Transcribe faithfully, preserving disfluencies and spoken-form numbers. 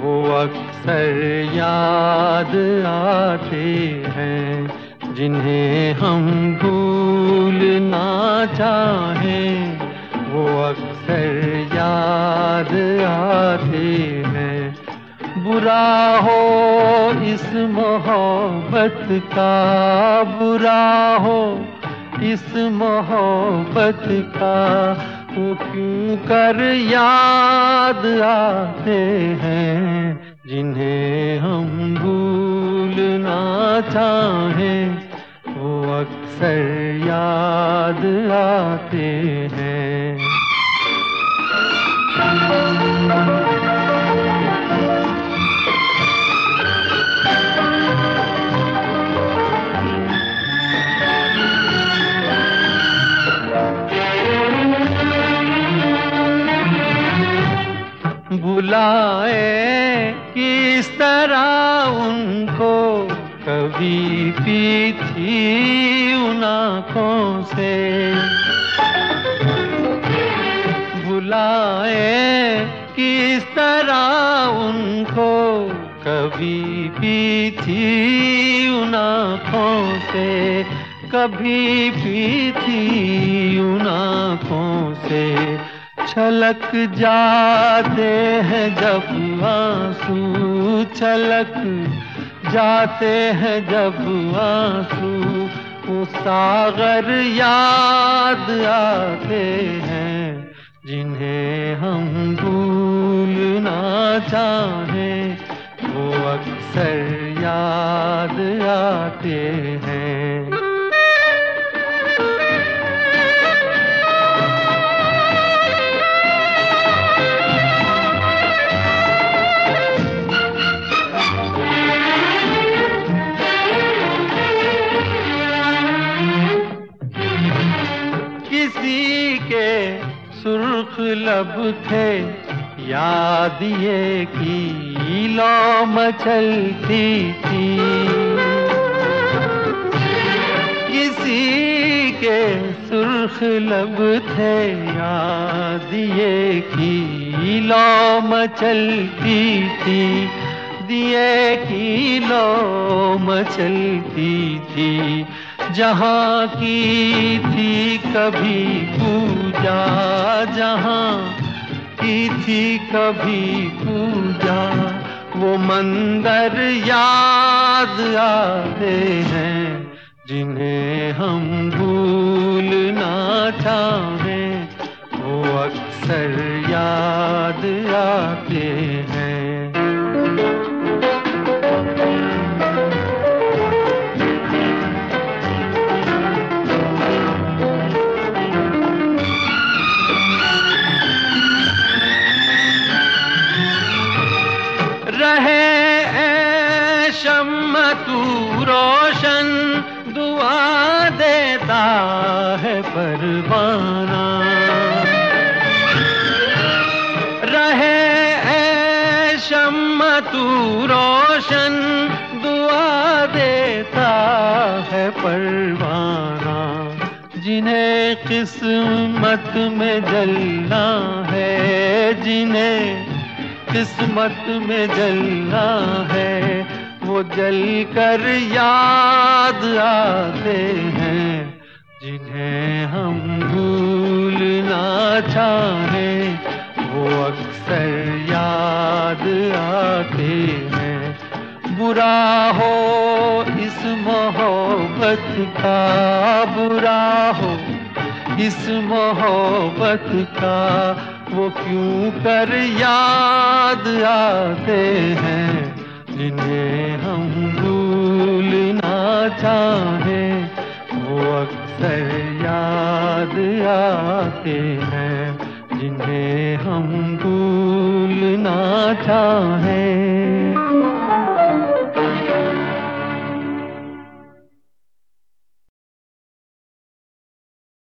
वो अक्सर याद आते हैं जिन्हें हम भूलना चाहें। वो अक्सर याद आते हैं। बुरा हो इस मोहब्बत का, बुरा हो इस मोहब्बत का, वो क्यों कर याद आते हैं जिन्हें हम भूलना चाहें। वो अक्सर याद आते हैं। बुलाए किस तरह उनको, कभी पी थी उन आँखों से। बुलाए किस तरह उनको, कभी पी थी उन आँखों से। कभी पी थी उन आँखों से। छलक जाते हैं जब आंसू, छलक जाते हैं जब आंसू, वो सागर याद आते हैं जिन्हें हम भूलना चाहें। वो अक्सर याद आते हैं। किसी के सुर्ख लब थे, याद ये की लौ मचलती थी। किसी के सुर्ख लब थे, याद ये की लौ मचलती थी। दिए की लौ मचलती थी। जहाँ की थी कभी पूजा, जहाँ की थी कभी पूजा, वो मंदिर याद आते हैं जिन्हें हम भूलना चाहें। वो अक्सर याद आते हैं। रहे ऐ शम्मा तू रोशन, दुआ देता है परवाना। रहे ऐ शम्मा तू रोशन, दुआ देता है परवाना। जिन्हें किस्मत में जलना है, जिन्हें किस्मत में जलना है, वो जल कर याद आते हैं जिन्हें हम भूलना चाहें। वो अक्सर याद आते हैं। बुरा हो इस मोहब्बत का, बुरा हो इस मोहब्बत का, वो क्यों कर याद आते हैं जिन्हें हम भूलना चाहें। वो अक्सर याद आते हैं जिन्हें हम भूलना चाहें।